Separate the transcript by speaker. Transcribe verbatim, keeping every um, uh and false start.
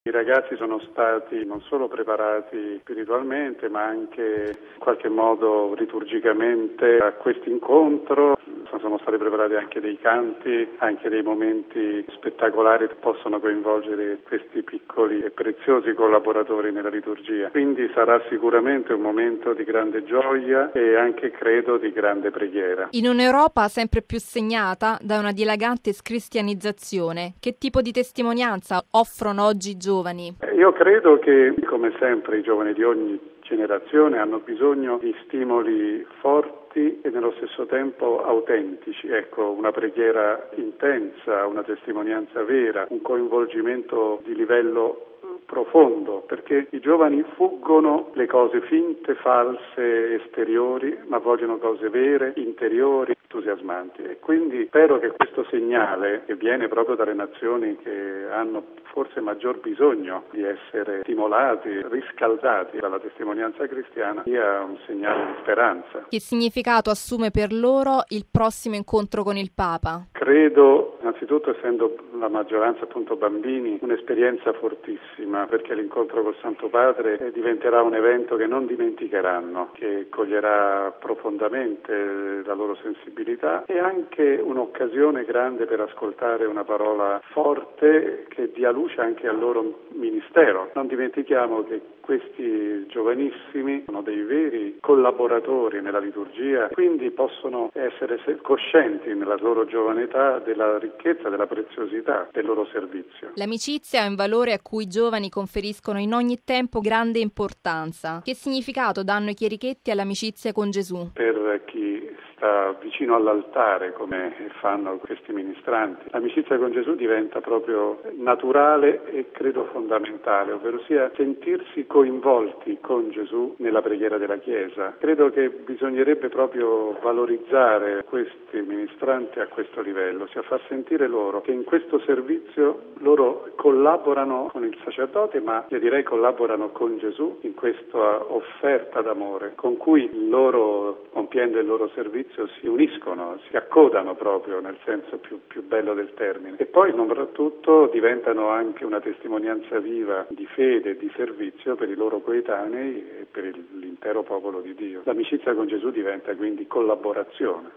Speaker 1: I ragazzi sono stati non solo preparati spiritualmente, ma anche in qualche modo liturgicamente a questo incontro. Sono stati preparati anche dei canti, anche dei momenti spettacolari che possono coinvolgere questi piccoli e preziosi collaboratori nella liturgia. Quindi sarà sicuramente un momento di grande gioia e anche, credo, di grande preghiera.
Speaker 2: In un'Europa sempre più segnata da una dilagante scristianizzazione, che tipo di testimonianza offrono oggi i giovani?
Speaker 1: Io credo che, come sempre, i giovani di ogni generazione hanno bisogno di stimoli forti e nello stesso tempo autentici. Ecco, una preghiera intensa, una testimonianza vera, un coinvolgimento di livello profondo, perché i giovani fuggono le cose finte, false, esteriori, ma vogliono cose vere, interiori, entusiasmanti. E quindi spero che questo segnale, che viene proprio dalle nazioni che hanno forse maggior bisogno di essere stimolati, riscaldati dalla testimonianza cristiana, sia un segnale di speranza.
Speaker 2: Che significato assume per loro il prossimo incontro con il Papa?
Speaker 1: Credo, innanzitutto, essendo la maggioranza appunto bambini, un'esperienza fortissima, perché l'incontro col Santo Padre diventerà un evento che non dimenticheranno, che coglierà profondamente la loro sensibilità e anche un'occasione grande per ascoltare una parola forte che dia luce anche al loro ministero. Non dimentichiamo che questi giovanissimi sono dei veri collaboratori nella liturgia, quindi possono essere coscienti nella loro giovane età della ricchezza, della preziosità del loro servizio.
Speaker 2: L'amicizia è un valore a cui i giovani conferiscono in ogni tempo grande importanza. Che significato danno i chierichetti all'amicizia con Gesù?
Speaker 1: Per chi sta vicino all'altare, come fanno questi ministranti, l'amicizia con Gesù diventa proprio naturale e credo fondamentale, ovvero sia sentirsi coinvolti con Gesù nella preghiera della Chiesa. Credo che bisognerebbe proprio valorizzare questi ministranti a questo livello, sia far sentire loro che in questo servizio loro collaborano con il sacerdote, ma io direi collaborano con Gesù in questa offerta d'amore, con cui loro, compiendo il loro servizio, si uniscono, si accodano proprio nel senso più, più bello del termine. E poi soprattutto diventano anche una testimonianza viva di fede e di servizio per i loro coetanei e per il, l'intero popolo di Dio. L'amicizia con Gesù diventa quindi collaborazione.